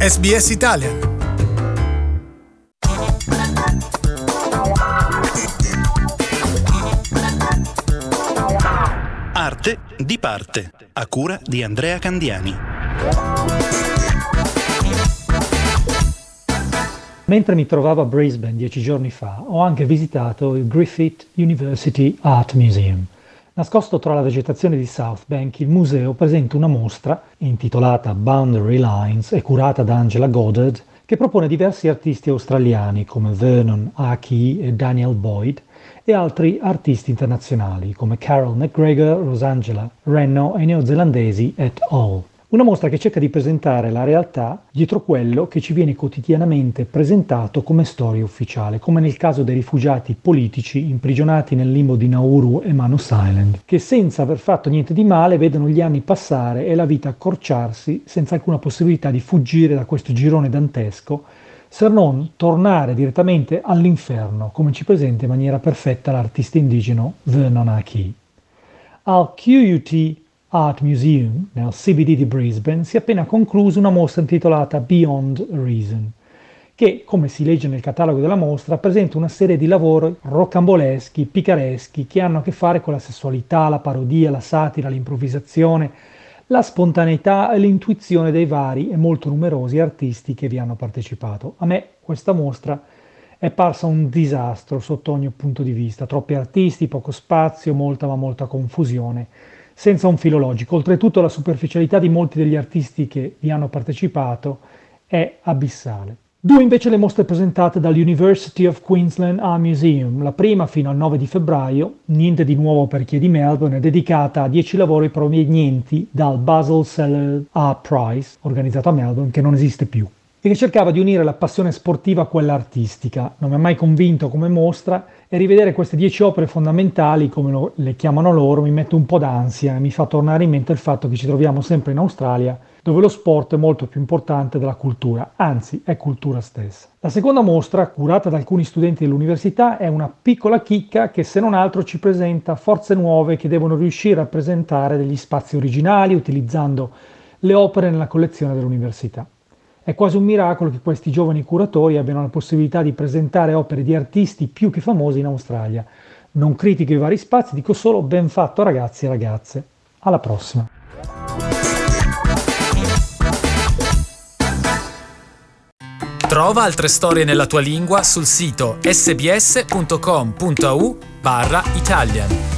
SBS Italian. Arte di parte, a cura di Andrea Candiani. Mentre mi trovavo a Brisbane 10 giorni fa, ho anche visitato il Griffith University Art Museum. Nascosto tra la vegetazione di South Bank, il museo presenta una mostra intitolata Boundary Lines e curata da Angela Goddard, che propone diversi artisti australiani come Vernon Aki e Daniel Boyd e altri artisti internazionali come Carol McGregor, Rosangela Renno e neozelandesi et al. Una mostra che cerca di presentare la realtà dietro quello che ci viene quotidianamente presentato come storia ufficiale, come nel caso dei rifugiati politici imprigionati nel limbo di Nauru e Manus Island, che senza aver fatto niente di male vedono gli anni passare e la vita accorciarsi senza alcuna possibilità di fuggire da questo girone dantesco, se non tornare direttamente all'inferno, come ci presenta in maniera perfetta l'artista indigeno Vernon Aki. Al QUT Art Museum, nel CBD di Brisbane, si è appena conclusa una mostra intitolata Beyond Reason, che, come si legge nel catalogo della mostra, presenta una serie di lavori rocamboleschi, picareschi, che hanno a che fare con la sessualità, la parodia, la satira, l'improvvisazione, la spontaneità e l'intuizione dei vari e molto numerosi artisti che vi hanno partecipato. A me questa mostra è parsa un disastro sotto ogni punto di vista, troppi artisti, poco spazio, molta confusione, senza un filo logico. Oltretutto la superficialità di molti degli artisti che vi hanno partecipato è abissale. Due invece le mostre presentate dall'University of Queensland Art Museum. La prima, fino al 9 di febbraio, niente di nuovo per chi è di Melbourne, è dedicata a 10 lavori provenienti dal Basil Celler Art Prize, organizzato a Melbourne, che non esiste più, e che cercava di unire la passione sportiva a quella artistica. Non mi ha mai convinto come mostra, e rivedere queste 10 opere fondamentali, come le chiamano loro, mi mette un po' d'ansia e mi fa tornare in mente il fatto che ci troviamo sempre in Australia, dove lo sport è molto più importante della cultura, anzi è cultura stessa. La seconda mostra, curata da alcuni studenti dell'università, è una piccola chicca che se non altro ci presenta forze nuove che devono riuscire a presentare degli spazi originali utilizzando le opere nella collezione dell'università. È quasi un miracolo che questi giovani curatori abbiano la possibilità di presentare opere di artisti più che famosi in Australia. Non critico i vari spazi, dico solo ben fatto ragazzi e ragazze. Alla prossima! Trova altre storie nella tua lingua sul sito sbs.com.au/Italian.